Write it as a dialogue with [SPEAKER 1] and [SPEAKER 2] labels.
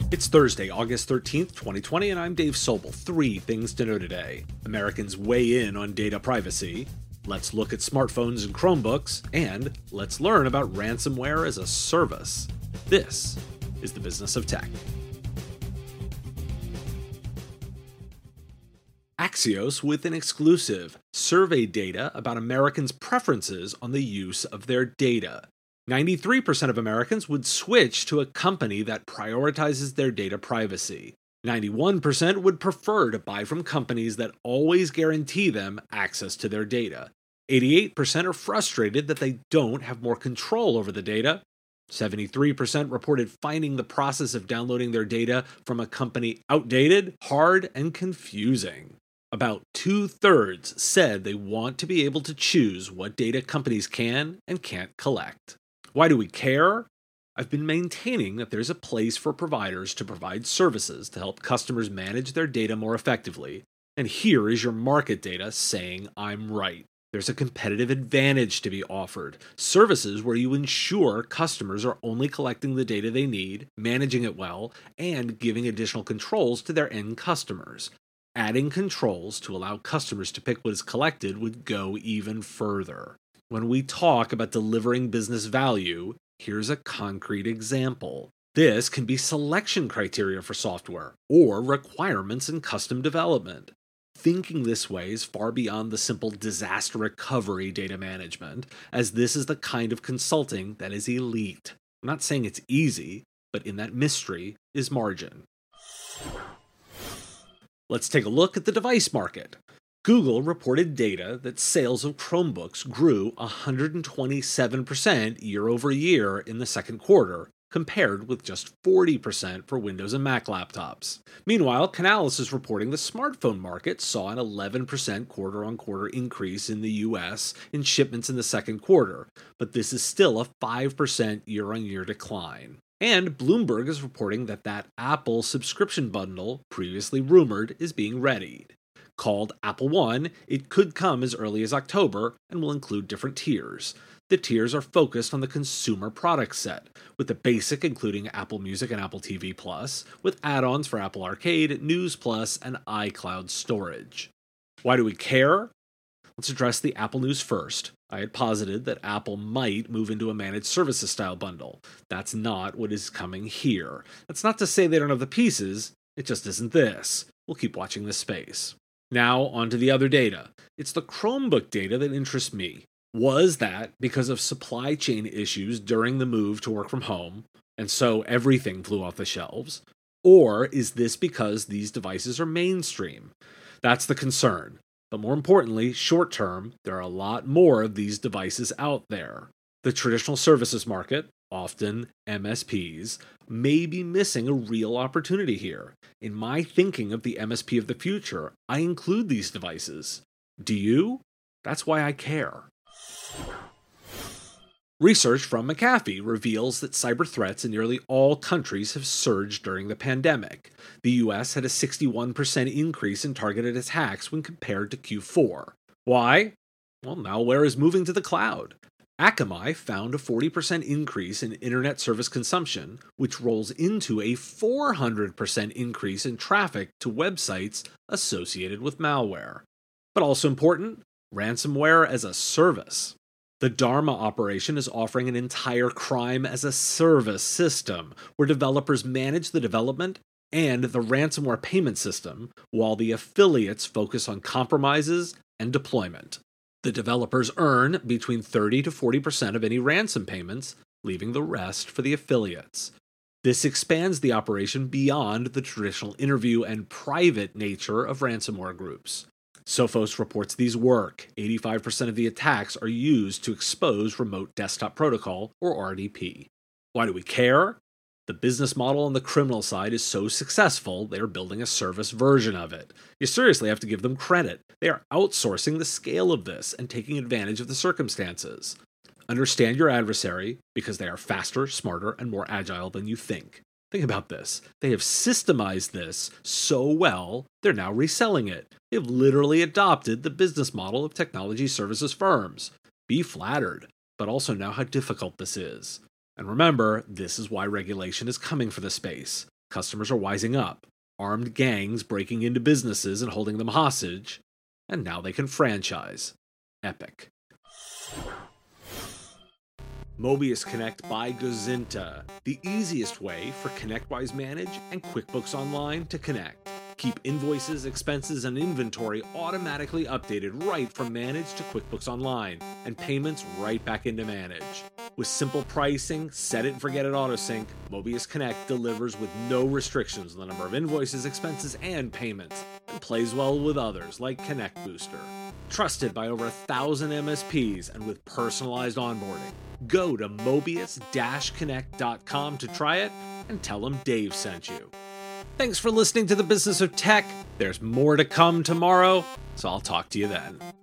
[SPEAKER 1] It's Thursday, August 13th, 2020, and I'm Dave Sobel. 3 things to know today. Americans weigh in on data privacy. Let's look at smartphones and Chromebooks. And let's learn about ransomware as a service. This is the Business of Tech. Axios with an exclusive survey data about Americans' preferences on the use of their data. 93% of Americans would switch to a company that prioritizes their data privacy. 91% would prefer to buy from companies that always guarantee them access to their data. 88% are frustrated that they don't have more control over the data. 73% reported finding the process of downloading their data from a company outdated, hard, and confusing. About 2/3 said they want to be able to choose what data companies can and can't collect. Why do we care? I've been maintaining that there's a place for providers to provide services to help customers manage their data more effectively, and here is your market data saying I'm right. There's a competitive advantage to be offered, services where you ensure customers are only collecting the data they need, managing it well, and giving additional controls to their end customers. Adding controls to allow customers to pick what is collected would go even further. When we talk about delivering business value, here's a concrete example. This can be selection criteria for software or requirements in custom development. Thinking this way is far beyond the simple disaster recovery data management, as this is the kind of consulting that is elite. I'm not saying it's easy, but in that mystery is margin. Let's take a look at the device market. Google reported data that sales of Chromebooks grew 127% year over year in the second quarter, compared with just 40% for Windows and Mac laptops. Meanwhile, Canalys is reporting the smartphone market saw an 11% quarter-on-quarter increase in the US in shipments in the second quarter, but this is still a 5% year-on-year decline. And Bloomberg is reporting that Apple subscription bundle, previously rumored, is being readied. Called Apple One, it could come as early as October and will include different tiers. The tiers are focused on the consumer product set, with the basic including Apple Music and Apple TV Plus, with add-ons for Apple Arcade, News Plus, and iCloud storage. Why do we care? Let's address the Apple news first. I had posited that Apple might move into a managed services style bundle. That's not what is coming here. That's not to say they don't have the pieces, it just isn't this. We'll keep watching this space. Now, on to the other data. It's the Chromebook data that interests me. Was that because of supply chain issues during the move to work from home, and so everything flew off the shelves? Or is this because these devices are mainstream? That's the concern. But more importantly, short term, there are a lot more of these devices out there. The traditional services market, often MSPs, may be missing a real opportunity here. In my thinking of the MSP of the future, I include these devices. Do you? That's why I care. Research from McAfee reveals that cyber threats in nearly all countries have surged during the pandemic. The US had a 61% increase in targeted attacks when compared to Q4. Why? Well, malware is moving to the cloud. Akamai found a 40% increase in internet service consumption, which rolls into a 400% increase in traffic to websites associated with malware. But also important, ransomware as a service. The Dharma operation is offering an entire crime-as-a-service system, where developers manage the development and the ransomware payment system, while the affiliates focus on compromises and deployment. The developers earn between 30 to 40% of any ransom payments, leaving the rest for the affiliates. This expands the operation beyond the traditional interview and private nature of ransomware groups. Sophos reports these work. 85% of the attacks are used to expose Remote Desktop Protocol, or RDP. Why do we care? The business model on the criminal side is so successful, they are building a service version of it. You seriously have to give them credit. They are outsourcing the scale of this and taking advantage of the circumstances. Understand your adversary, because they are faster, smarter, and more agile than you think. Think about this. They have systemized this so well, they're now reselling it. They've literally adopted the business model of technology services firms. Be flattered, but also know how difficult this is. And remember, this is why regulation is coming for the space. Customers are wising up, armed gangs breaking into businesses and holding them hostage, and now they can franchise. Epic. Mobius Connect by Gozinta, the easiest way for ConnectWise Manage and QuickBooks Online to connect. Keep invoices, expenses, and inventory automatically updated right from Manage to QuickBooks Online, and payments right back into Manage. With simple pricing, set it and forget it autosync, Mobius Connect delivers with no restrictions on the number of invoices, expenses, and payments, and plays well with others like Connect Booster. Trusted by over 1,000 MSPs and with personalized onboarding. Go to Mobius-Connect.com to try it and tell them Dave sent you. Thanks for listening to The Business of Tech. There's more to come tomorrow, so I'll talk to you then.